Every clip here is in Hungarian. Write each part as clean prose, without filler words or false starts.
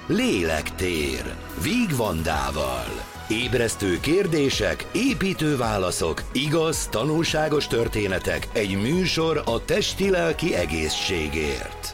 Lélektér, Víg Vandával. Ébresztő kérdések, építő válaszok, igaz, tanulságos történetek, egy műsor a testi-lelki egészségért.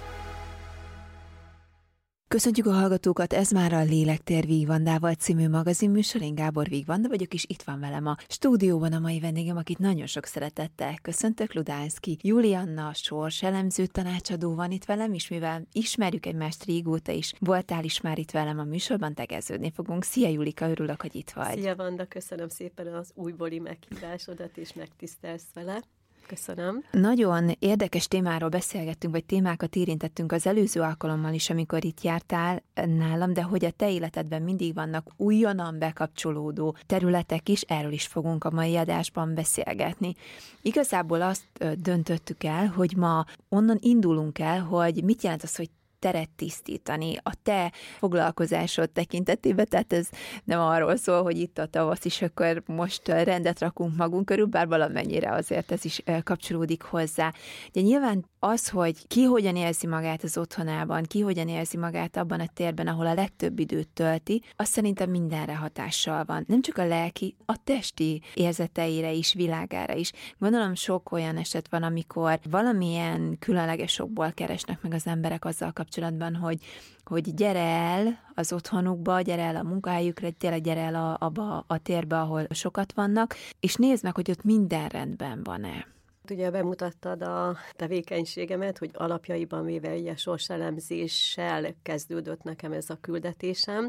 Köszöntjük a hallgatókat, ez már a Lélektér Víg Vandával című magazinműsor. Én Gábor Víg Vanda vagyok, és itt van velem a stúdióban a mai vendégem, akit nagyon sok szeretettel köszöntök, Ludánszky Julianna, sorselemző tanácsadó van itt velem, és mivel ismerjük egymást régóta is, voltál is már itt velem a műsorban, tegeződni fogunk. Szia Julika, örülök, hogy itt vagy. Szia Vanda, köszönöm szépen az újbóli meghívásodat, és megtisztelsz vele. Köszönöm. Nagyon érdekes témáról beszélgettünk, vagy témákat érintettünk az előző alkalommal is, amikor itt jártál nálam, de hogy a te életedben mindig vannak újonnan bekapcsolódó területek is, erről is fogunk a mai adásban beszélgetni. Igazából azt döntöttük el, hogy ma onnan indulunk el, hogy mit jelent az, hogy teret tisztítani a te foglalkozásod tekintetében, tehát ez nem arról szól, hogy itt a tavasz is, akkor most rendet rakunk magunk körül, bár valamennyire azért ez is kapcsolódik hozzá. De nyilván az, hogy ki hogyan érzi magát az otthonában, ki hogyan érzi magát abban a térben, ahol a legtöbb időt tölti, az szerintem mindenre hatással van. Nem csak a lelki, a testi érzeteire is, világára is. Gondolom sok olyan eset van, amikor valamilyen különleges okból keresnek meg az emberek azzal kapcsolatban, hogy gyere el az otthonukba, gyere el a munkahelyükre, tényleg gyere el abba a térbe, ahol sokat vannak, és nézd meg, hogy ott minden rendben van-e. Ugye bemutattad a tevékenységemet, hogy alapjaiban véve ugye sorselemzéssel kezdődött nekem ez a küldetésem,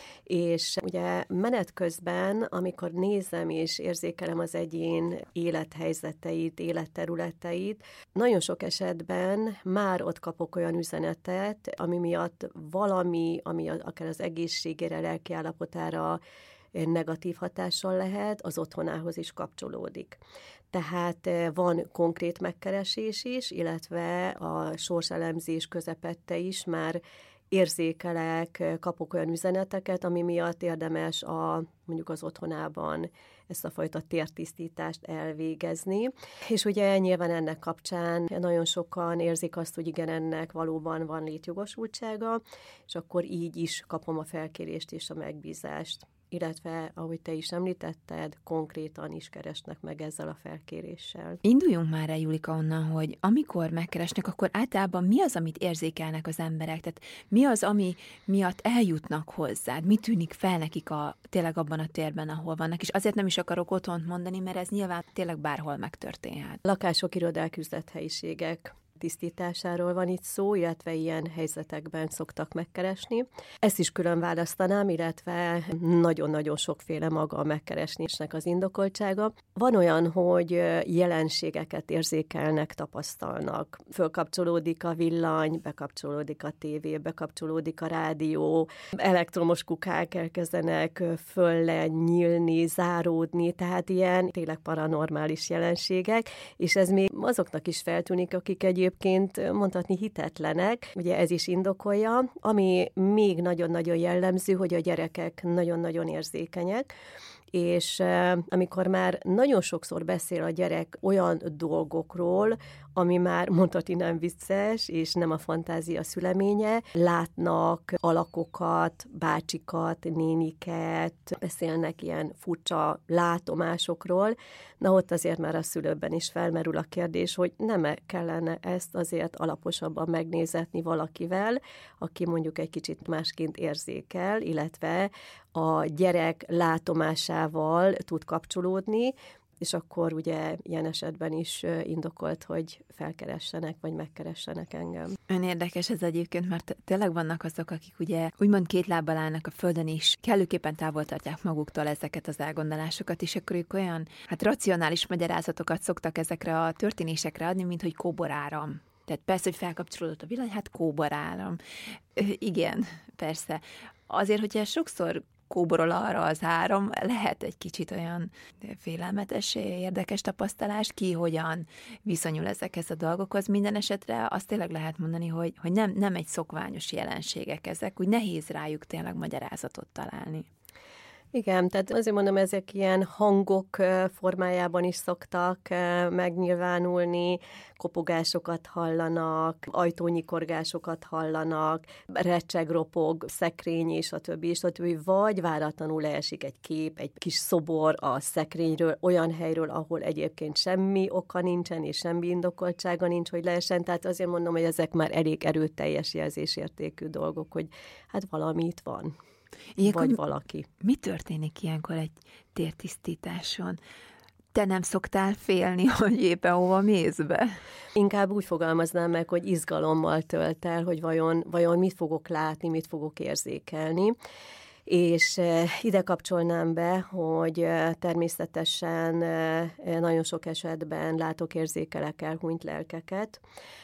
és ugye menet közben, amikor nézem és érzékelem az egyén élethelyzeteit, életterületeit, nagyon sok esetben már ott kapok olyan üzenetet, ami miatt valami, ami akár az egészségére, lelki állapotára negatív hatással lehet, az otthonához is kapcsolódik. Tehát van konkrét megkeresés is, illetve a sorselemzés közepette is már érzékelek, kapok olyan üzeneteket, ami miatt érdemes mondjuk az otthonában ezt a fajta tértisztítást elvégezni. És ugye nyilván ennek kapcsán nagyon sokan érzik azt, hogy igen, ennek valóban van létjogosultsága, és akkor így is kapom a felkérést és a megbízást. Illetve, ahogy te is említetted, konkrétan is keresnek meg ezzel a felkéréssel. Induljunk már el, Julika, onnan, hogy amikor megkeresnek, akkor általában mi az, amit érzékelnek az emberek? Tehát mi az, ami miatt eljutnak hozzád? Mi tűnik fel nekik tényleg abban a térben, ahol vannak? És azért nem is akarok otthont mondani, mert ez nyilván tényleg bárhol megtörténhet. Lakások, irodák, üzlethelyiségek tisztításáról van itt szó, illetve ilyen helyzetekben szoktak megkeresni. Ezt is külön választanám, illetve nagyon-nagyon sokféle maga a megkeresésnek az indokoltsága. Van olyan, hogy jelenségeket érzékelnek, tapasztalnak. Fölkapcsolódik a villany, bekapcsolódik a tévé, bekapcsolódik a rádió, elektromos kukák elkezdenek nyílni, záródni, tehát ilyen tényleg paranormális jelenségek, és ez még azoknak is feltűnik, akik egyébként mondhatni hitetlenek, ugye ez is indokolja, ami még nagyon-nagyon jellemző, hogy a gyerekek nagyon-nagyon érzékenyek, és amikor már nagyon sokszor beszél a gyerek olyan dolgokról, ami már mondhatni nem vicces, és nem a fantázia szüleménye, látnak alakokat, bácsikat, néniket, beszélnek ilyen furcsa látomásokról, na ott azért már a szülőben is felmerül a kérdés, hogy nem kellene ezt azért alaposabban megnézetni valakivel, aki mondjuk egy kicsit másként érzékel, illetve a gyerek látomásával tud kapcsolódni, és akkor ugye ilyen esetben is indokolt, hogy felkeressenek, vagy megkeressenek engem. Ön érdekes ez egyébként, mert tényleg vannak azok, akik ugye úgymond két lábbal állnak a földön is, kellőképpen távol tartják maguktól ezeket az elgondolásokat, és akkor ők olyan racionális magyarázatokat szoktak ezekre a történésekre adni, mint hogy kóboráram. Tehát persze, hogy felkapcsolódott a villany, hát kóboráram. Igen, persze. Azért, hogyha sokszor kóborol arra az áram, lehet egy kicsit olyan félelmetes, érdekes tapasztalás, ki hogyan viszonyul ezekhez a dolgokhoz. Minden esetre azt tényleg lehet mondani, hogy nem egy szokványos jelenségek ezek, úgy nehéz rájuk tényleg magyarázatot találni. Igen, tehát azért mondom, ezek ilyen hangok formájában is szoktak megnyilvánulni, kopogásokat hallanak, ajtónyikorgásokat hallanak, recseg, ropog, szekrény és a többi, vagy váratlanul leesik egy kép, egy kis szobor a szekrényről, olyan helyről, ahol egyébként semmi oka nincsen, és semmi indokoltsága nincs, hogy leessen, tehát azért mondom, hogy ezek már elég erőteljes jelzésértékű dolgok, hogy hát valami itt van. Ilyenkor vagy valaki. Mi történik ilyenkor egy tértisztításon? Te nem szoktál félni, hogy éppen hova mész be? Inkább úgy fogalmaznám meg, hogy izgalommal tölt el, hogy vajon mit fogok látni, mit fogok érzékelni. És ide kapcsolnám be, hogy természetesen nagyon sok esetben látok-érzékelek elhunyt lelkeket,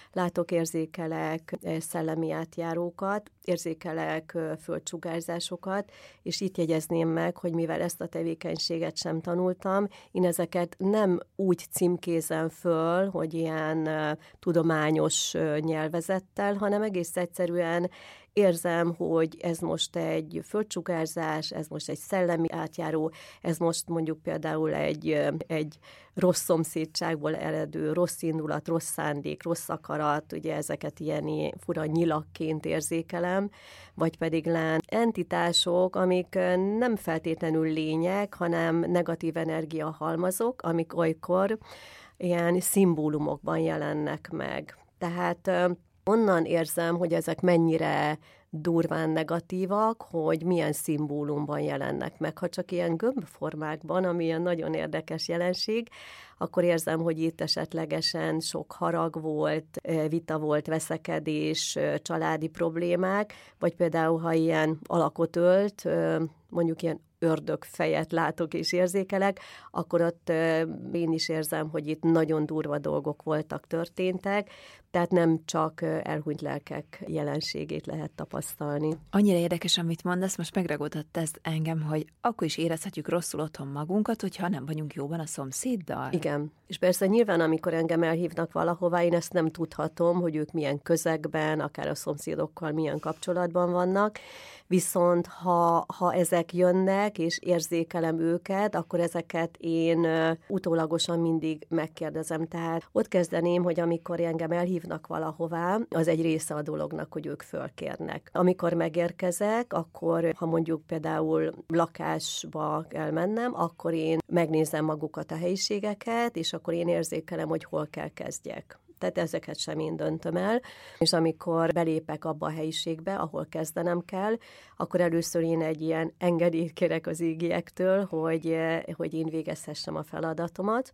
látok-érzékelek szellemi átjárókat, érzékelek földsugárzásokat, és itt jegyezném meg, hogy mivel ezt a tevékenységet sem tanultam, én ezeket nem úgy címkézem föl, hogy ilyen tudományos nyelvezettel, hanem egész egyszerűen érzem, hogy ez most egy földsugárzás, ez most egy szellemi átjáró, ez most mondjuk például egy rossz szomszédságból eredő rossz indulat, rossz szándék, rossz akarat, ugye ezeket ilyen fura nyilakként érzékelem, vagy pedig entitások, amik nem feltétlenül lények, hanem negatív energiahalmazok, amik olykor ilyen szimbólumokban jelennek meg. Tehát onnan érzem, hogy ezek mennyire durván negatívak, hogy milyen szimbólumban jelennek meg. Ha csak ilyen gömbformákban, ami ilyen nagyon érdekes jelenség, akkor érzem, hogy itt esetlegesen sok harag volt, vita volt, veszekedés, családi problémák, vagy például, ha ilyen alakot ölt, mondjuk ilyen ördögfejet látok és érzékelek, akkor ott én is érzem, hogy itt nagyon durva dolgok voltak, történtek, tehát nem csak elhunyt lelkek jelenségét lehet tapasztalni. Annyira érdekes, amit mondasz, most megragadott ez engem, hogy akkor is érezhetjük rosszul otthon magunkat, hogyha nem vagyunk jóban a szomszéddal. Igen. És persze nyilván, amikor engem elhívnak valahová, én ezt nem tudhatom, hogy ők milyen közegben, akár a szomszédokkal milyen kapcsolatban vannak, viszont ha ezek jönnek, és érzékelem őket, akkor ezeket én utólagosan mindig megkérdezem. Tehát ott kezdeném, hogy amikor engem elhívnak valahová, az egy része a dolognak, hogy ők fölkérnek. Amikor megérkezek, akkor ha mondjuk például lakásba kell mennem, akkor én megnézem magukat a helyiségeket, és akkor én érzékelem, hogy hol kell kezdjek. Tehát ezeket sem én döntöm el, és amikor belépek abba a helyiségbe, ahol kezdenem kell, akkor először én egy ilyen engedélyt kérek az égiektől, hogy én végezhessem a feladatomat.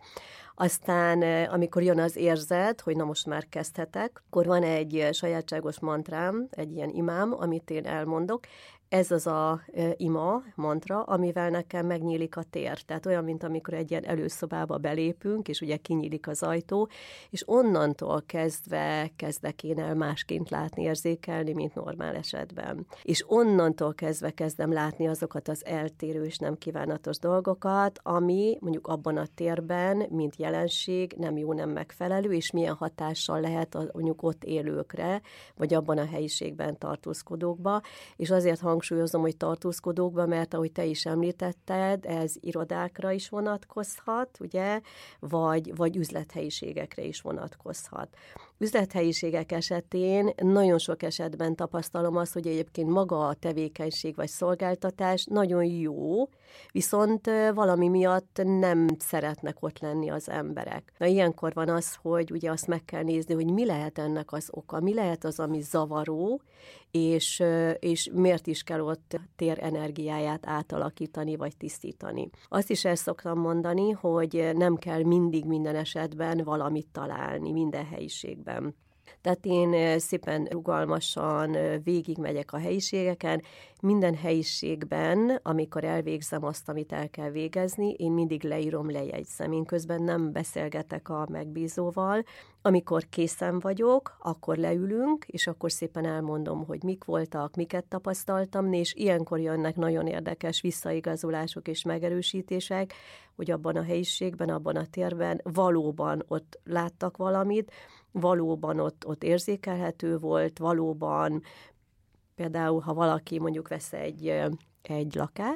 Aztán, amikor jön az érzet, hogy na most már kezdhetek, akkor van egy sajátságos mantrám, egy ilyen imám, amit én elmondok. Ez az a ima, mantra, amivel nekem megnyílik a tér. Tehát olyan, mint amikor egy ilyen előszobába belépünk, és ugye kinyílik az ajtó, és onnantól kezdve kezdek én el másként látni, érzékelni, mint normál esetben. És onnantól kezdve kezdem látni azokat az eltérő és nem kívánatos dolgokat, ami mondjuk abban a térben, mint jelenség, nem jó, nem megfelelő, és milyen hatással lehet mondjuk ott élőkre, vagy abban a helyiségben tartózkodókba, és azért hangsúlyozom, hogy tartózkodókba, mert ahogy te is említetted, ez irodákra is vonatkozhat, ugye, vagy üzlethelyiségekre is vonatkozhat. Üzlethelyiségek esetén nagyon sok esetben tapasztalom azt, hogy egyébként maga a tevékenység vagy szolgáltatás nagyon jó, viszont valami miatt nem szeretnek ott lenni az emberek. Na ilyenkor van az, hogy ugye azt meg kell nézni, hogy mi lehet ennek az oka, mi lehet az, ami zavaró, és miért is kell ott tér energiáját átalakítani vagy tisztítani. Azt is el szoktam mondani, hogy nem kell mindig minden esetben valamit találni minden helyiségben. Tehát én szépen rugalmasan végigmegyek a helyiségeken, minden helyiségben, amikor elvégzem azt, amit el kell végezni, én mindig leírom, lejegyzem. Én közben nem beszélgetek a megbízóval. Amikor készen vagyok, akkor leülünk, és akkor szépen elmondom, hogy mik voltak, miket tapasztaltam, és ilyenkor jönnek nagyon érdekes visszaigazolások és megerősítések, hogy abban a helyiségben, abban a térben valóban ott láttak valamit, valóban ott érzékelhető volt, valóban például, ha valaki mondjuk vesz egy lakást,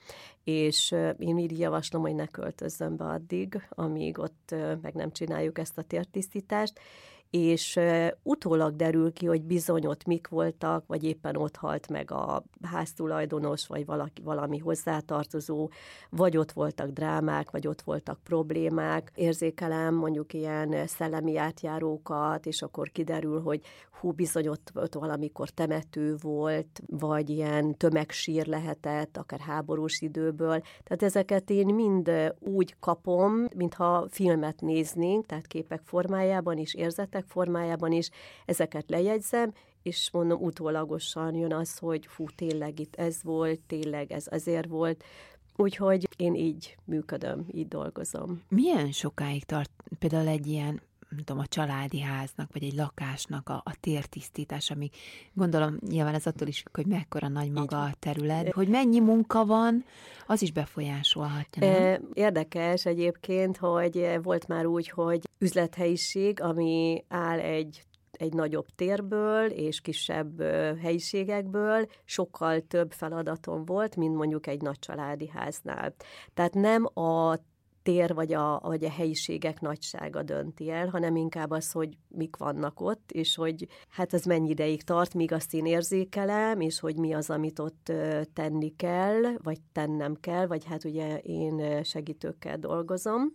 és én így javaslom, hogy ne költözzön be addig, amíg ott meg nem csináljuk ezt a tértisztítást, és utólag derül ki, hogy bizony ott mik voltak, vagy éppen ott halt meg a háztulajdonos, vagy valami hozzátartozó, vagy ott voltak drámák, vagy ott voltak problémák. Érzékelem mondjuk ilyen szellemi átjárókat, és akkor kiderül, hogy bizony ott valamikor temető volt, vagy ilyen tömegsír lehetett, akár háborús időből. Tehát ezeket én mind úgy kapom, mintha filmet néznénk, tehát képek formájában is, érzetek formájában is, ezeket lejegyzem, és mondom, utólagosan jön az, hogy tényleg itt ez volt, tényleg ez azért volt, úgyhogy én így működöm, így dolgozom. Milyen sokáig tart például egy ilyen, nem tudom, a családi háznak, vagy egy lakásnak a tértisztítás, ami gondolom nyilván ez attól is, hogy mekkora nagy maga a terület, hogy mennyi munka van, az is befolyásolhatja, nem? Érdekes egyébként, hogy volt már úgy, hogy üzlethelyiség, ami áll egy nagyobb térből és kisebb helyiségekből sokkal több feladatom volt, mint mondjuk egy nagy családi háznál. Tehát nem a tér vagy a helyiségek nagysága dönti el, hanem inkább az, hogy mik vannak ott, és hogy hát az mennyi ideig tart, míg azt én érzékelem, és hogy mi az, amit ott tenni kell, vagy tennem kell, vagy hát ugye én segítőkkel dolgozom,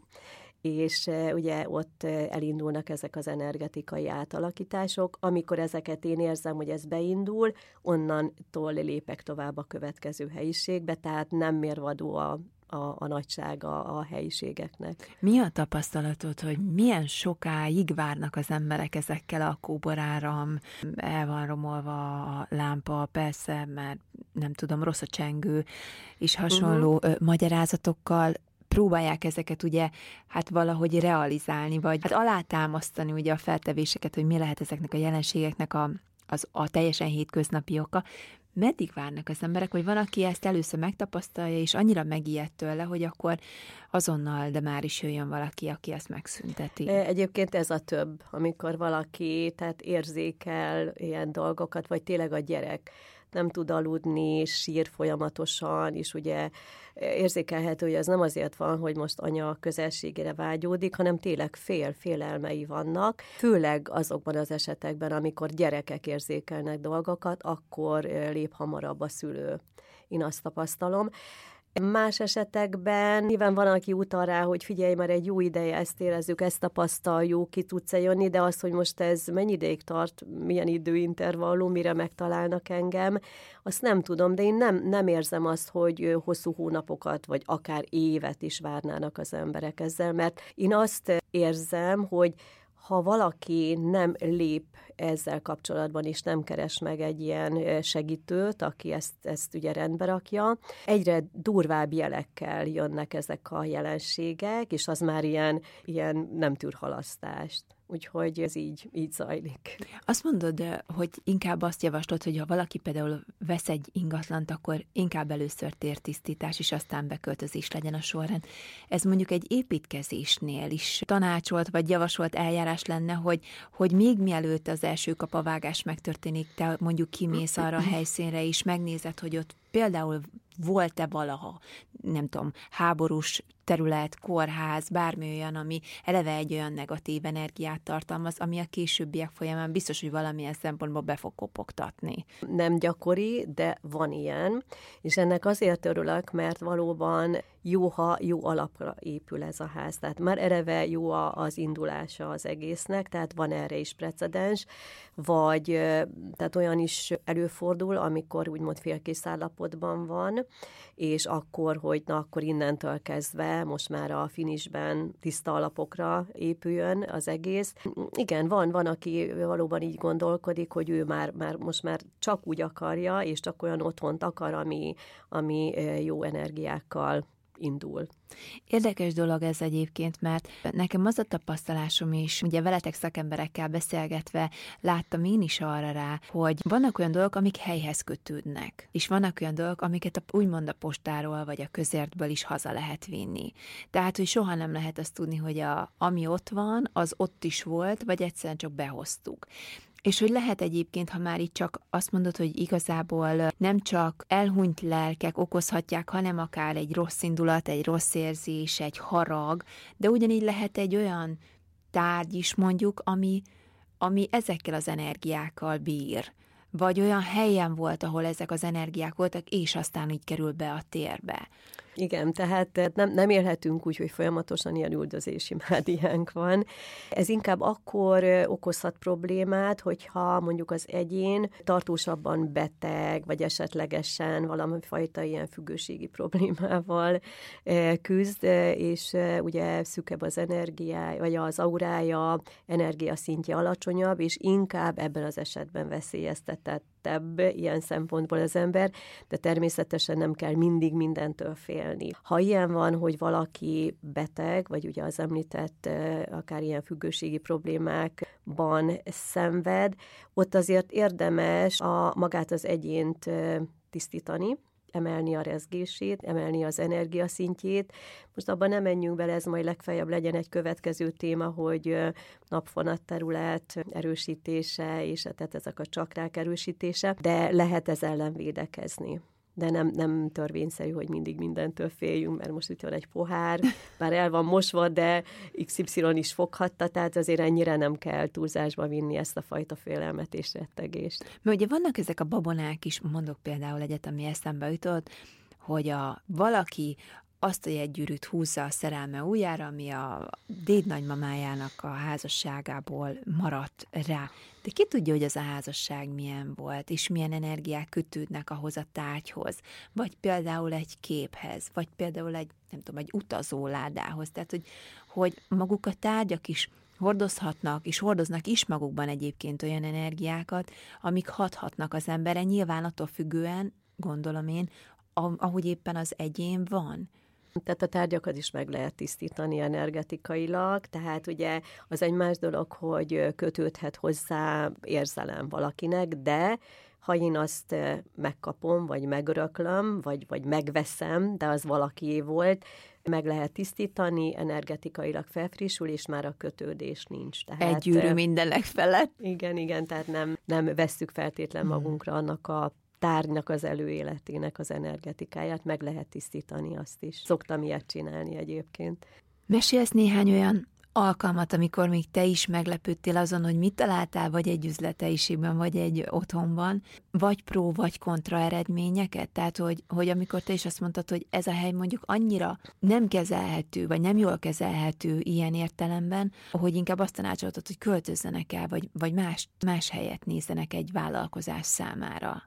és ugye ott elindulnak ezek az energetikai átalakítások. Amikor ezeket én érzem, hogy ez beindul, onnantól lépek tovább a következő helyiségbe, tehát nem mérvadó a nagysága a helyiségeknek. Mi a tapasztalatod, hogy milyen sokáig várnak az emberek ezekkel a kóboráram, el van romolva a lámpa, persze, mert nem tudom, rossz a csengő, és hasonló magyarázatokkal, próbálják ezeket ugye hát valahogy realizálni, vagy hát alátámasztani ugye a feltevéseket, hogy mi lehet ezeknek a jelenségeknek a teljesen hétköznapi oka. Meddig várnak az emberek, vagy van, aki ezt először megtapasztalja, és annyira megijed tőle, hogy akkor azonnal, de már is jöjjön valaki, aki ezt megszünteti. Egyébként ez a több, amikor valaki tehát érzékel ilyen dolgokat, vagy tényleg a gyerek nem tud aludni, sír folyamatosan, és ugye érzékelhető, hogy ez nem azért van, hogy most anya közelségére vágyódik, hanem tényleg félelmei vannak. Főleg azokban az esetekben, amikor gyerekek érzékelnek dolgokat, akkor lép hamarabb a szülő. Én azt tapasztalom. Más esetekben nyilván van, aki utal rá, hogy figyelj, már egy jó ideje ezt érezzük, ezt tapasztaljuk, ki tudsz jönni, de az, hogy most ez mennyi ideig tart, milyen időintervallum, mire megtalálnak engem, azt nem tudom, de én nem érzem azt, hogy hosszú hónapokat, vagy akár évet is várnának az emberek ezzel, mert én azt érzem, hogy ha valaki nem lép ezzel kapcsolatban, és nem keres meg egy ilyen segítőt, aki ezt ugye rendbe rakja, egyre durvább jelekkel jönnek ezek a jelenségek, és az már ilyen nem tűr halasztást. Úgyhogy ez így zajlik. Azt mondod, hogy inkább azt javaslod, hogy ha valaki például vesz egy ingatlant, akkor inkább először tértisztítás, és aztán beköltözés legyen a sorrend. Ez mondjuk egy építkezésnél is tanácsolt, vagy javasolt eljárás lenne, hogy még mielőtt az első kapavágás megtörténik, te mondjuk kimész arra a helyszínre, és megnézed, hogy ott például volt-e valaha, nem tudom, háborús terület, kórház, bármi olyan, ami eleve egy olyan negatív energiát tartalmaz, ami a későbbiek folyamán biztos, hogy valamilyen szempontból be fog kopogtatni. Nem gyakori, de van ilyen, és ennek azért örülök, mert valóban jó, ha jó alapra épül ez a ház. Tehát már eleve jó az indulása az egésznek, tehát van erre is precedens, vagy tehát olyan is előfordul, amikor úgymond félkész állapotban van, és akkor, hogy akkor innentől kezdve most már a finisben tiszta alapokra épüljön az egész. Igen, van, aki valóban így gondolkodik, hogy ő már most már csak úgy akarja, és csak olyan otthont akar, ami jó energiákkal indul. Érdekes dolog ez egyébként, mert nekem az a tapasztalásom is, ugye veletek szakemberekkel beszélgetve láttam én is arra rá, hogy vannak olyan dolgok, amik helyhez kötődnek, és vannak olyan dolgok, amiket úgymond a postáról vagy a közértből is haza lehet vinni. Tehát, hogy soha nem lehet azt tudni, hogy ami ott van, az ott is volt, vagy egyszerűen csak behoztuk. És hogy lehet egyébként, ha már itt csak azt mondod, hogy igazából nem csak elhunyt lelkek okozhatják, hanem akár egy rossz indulat, egy rossz érzés, egy harag, de ugyanígy lehet egy olyan tárgy is mondjuk, ami ezekkel az energiákkal bír. Vagy olyan helyen volt, ahol ezek az energiák voltak, és aztán így kerül be a térbe. Igen, tehát nem élhetünk úgy, hogy folyamatosan ilyen üldözési mádiánk van. Ez inkább akkor okozhat problémát, hogyha mondjuk az egyén tartósabban beteg, vagy esetlegesen valamifajta ilyen függőségi problémával küzd, és ugye szűkebb az energiája, vagy az aurája, energiaszintje alacsonyabb, és inkább ebben az esetben veszélyeztetett ilyen szempontból az ember, de természetesen nem kell mindig mindentől félni. Ha ilyen van, hogy valaki beteg, vagy ugye az említett akár ilyen függőségi problémákban szenved, ott azért érdemes magát az egyént tisztítani, emelni a rezgését, emelni az energiaszintjét. Most abban nem menjünk bele, ez majd legfeljebb legyen egy következő téma, hogy napfonatterület erősítése, és tehát ezek a csakrák erősítése, de lehet ez ellen védekezni. De nem törvényszerű, hogy mindig mindentől féljünk, mert most itt van egy pohár, bár el van mosva, de XY is foghatta, tehát azért ennyire nem kell túlzásba vinni ezt a fajta félelmet és rettegést. Mert ugye vannak ezek a babonák is, mondok például egyet, ami eszembe jutott, hogy valaki azt a jegygyűrűt húzza a szerelme ujjára, ami a dédnagymamájának a házasságából maradt rá. De ki tudja, hogy az a házasság milyen volt, és milyen energiák kötődnek ahhoz a tárgyhoz, vagy például egy képhez, vagy például egy utazóládához. Tehát, hogy maguk a tárgyak is hordozhatnak, és hordoznak is magukban egyébként olyan energiákat, amik hathatnak az emberre, nyilván attól függően, gondolom én, ahogy éppen az egyén van. Tehát a tárgyakat is meg lehet tisztítani energetikailag, tehát ugye az egy más dolog, hogy kötődhet hozzá érzelem valakinek, de ha én azt megkapom, vagy megöröklöm, vagy megveszem, de az valakié volt, meg lehet tisztítani, energetikailag felfrissül, és már a kötődés nincs. Tehát, egy gyűrű mindenek felett. Igen, tehát nem vesszük feltétlen magunkra annak a tárgynak az előéletének az energetikáját, meg lehet tisztítani azt is. Szoktam ilyet csinálni egyébként. Mesélsz néhány olyan alkalmat, amikor még te is meglepődtél azon, hogy mit találtál, vagy egy üzlethelyiségben, vagy egy otthonban, vagy pró, vagy kontra eredményeket? Tehát, hogy amikor te is azt mondtad, hogy ez a hely mondjuk annyira nem kezelhető, vagy nem jól kezelhető ilyen értelemben, hogy inkább azt tanácsoltad, hogy költözzenek el, vagy más helyet nézzenek egy vállalkozás számára.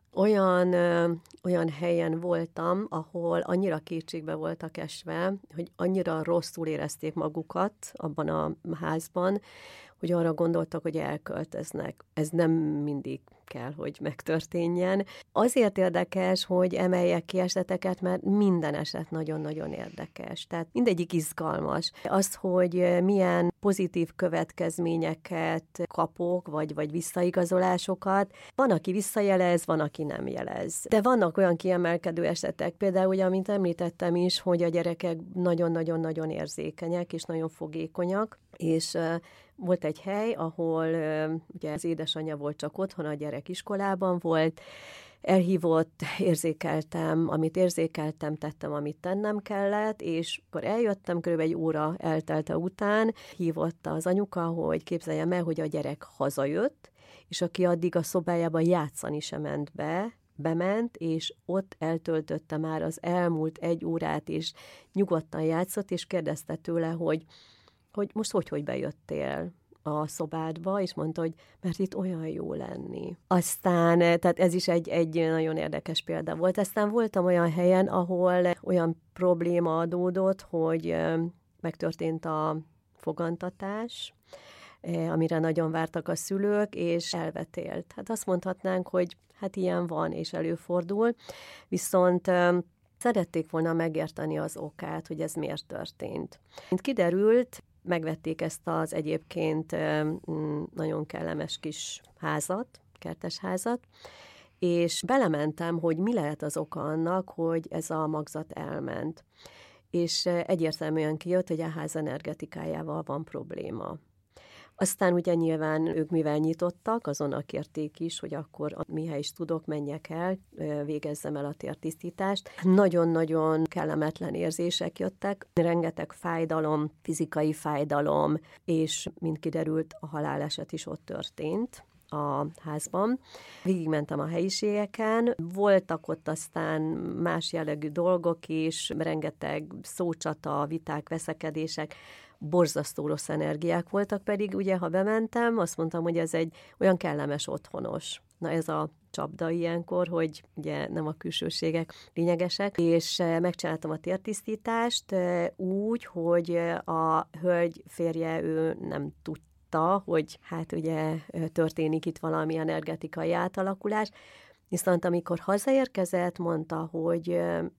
Olyan helyen voltam, ahol annyira kétségbe voltak esve, hogy annyira rosszul érezték magukat abban a házban, hogy arra gondoltak, hogy elköltöznek. Ez nem mindig kell, hogy megtörténjen. Azért érdekes, hogy emeljek ki eseteket, mert minden eset nagyon-nagyon érdekes. Tehát mindegyik izgalmas. Az, hogy milyen pozitív következményeket kapok, vagy visszaigazolásokat. Van, aki visszajelez, van, aki nem jelez. De vannak olyan kiemelkedő esetek, például, ugye, amint említettem is, hogy a gyerekek nagyon-nagyon-nagyon érzékenyek, és nagyon fogékonyak, és volt egy hely, ahol ugye az édesanyja volt csak otthon, a gyerek iskolában volt, elhívott, érzékeltem, amit érzékeltem, tettem, amit tennem kellett, és akkor eljöttem, körülbelül egy óra eltelte után, hívott az anyuka, hogy képzeljem el, hogy a gyerek hazajött, és aki addig a szobájában játszani sem ment bement, és ott eltöltötte már az elmúlt egy órát, és nyugodtan játszott, és kérdezte tőle, hogy most hogy bejöttél a szobádba, és mondta, hogy mert itt olyan jó lenni. Aztán, tehát ez is egy nagyon érdekes példa volt. Aztán voltam olyan helyen, ahol olyan probléma adódott, hogy megtörtént a fogantatás, amire nagyon vártak a szülők, és elvetélt. Hát azt mondhatnánk, hogy hát ilyen van, és előfordul, viszont szerették volna megérteni az okát, hogy ez miért történt. Mint kiderült, megvették ezt az egyébként nagyon kellemes kis házat, kertes házat, és belementem, hogy mi lehet az oka annak, hogy ez a magzat elment. És egyértelműen kijött, hogy a ház energetikájával van probléma. Aztán ugye nyilván ők mivel nyitottak, azonnal kérték is, hogy akkor mihez is tudok, menjek el, végezzem el a tértisztítást. Nagyon-nagyon kellemetlen érzések jöttek, rengeteg fájdalom, fizikai fájdalom, és mint kiderült, a haláleset is ott történt a házban. Végigmentem a helyiségeken, voltak ott aztán más jellegű dolgok is, rengeteg szócsata, viták, veszekedések, borzasztó rossz energiák voltak, pedig ugye, ha bementem, azt mondtam, hogy ez egy olyan kellemes otthonos. Na ez a csapda ilyenkor, hogy ugye nem a külsőségek lényegesek, és megcsináltam a tértisztítást úgy, hogy a hölgy férje, ő nem tudta, hogy hát ugye történik itt valami energetikai átalakulás, viszont amikor hazaérkezett, mondta, hogy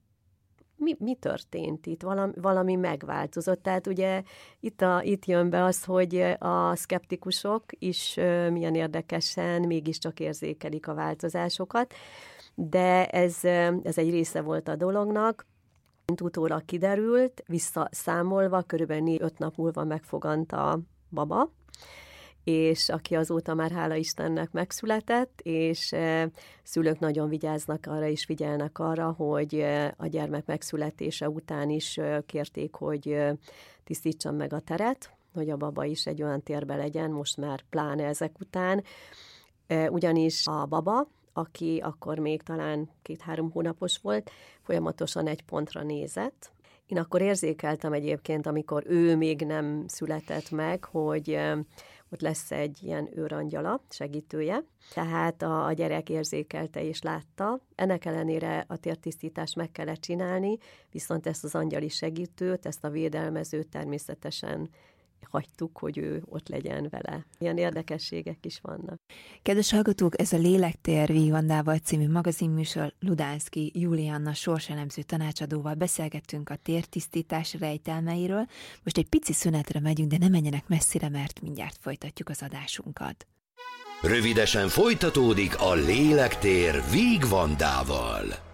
mi történt itt, valami megváltozott. Tehát ugye itt jön be az, hogy a szkeptikusok is milyen érdekesen mégiscsak érzékelik a változásokat, de ez egy része volt a dolognak. Mint utólag kiderült, visszaszámolva, körülbelül 4-5 nap múlva megfogant a baba, és aki azóta már hála Istennek megszületett, és szülők nagyon vigyáznak arra, és figyelnek arra, hogy a gyermek megszületése után is kérték, hogy tisztítsam meg a teret, hogy a baba is egy olyan térbe legyen, most már pláne ezek után, ugyanis a baba, aki akkor még talán 2-3 hónapos volt, folyamatosan egy pontra nézett. Én akkor érzékeltem egyébként, amikor ő még nem született meg, hogy ott lesz egy ilyen őrangyala, segítője. Tehát a gyerek érzékelte és látta. Ennek ellenére a tértisztítást meg kellett csinálni, viszont ezt az angyali segítőt, ezt a védelmezőt természetesen hagytuk, hogy ő ott legyen vele. Ilyen érdekességek is vannak. Kedves hallgatók, ez a Lélektér Víg Vandával című magazinműsor. Ludánszky Julianna sorselemző tanácsadóval beszélgettünk a tértisztítás rejtelmeiről. Most egy pici szünetre megyünk, de ne menjenek messzire, mert mindjárt folytatjuk az adásunkat. Rövidesen folytatódik a Lélektér Víg Vandával.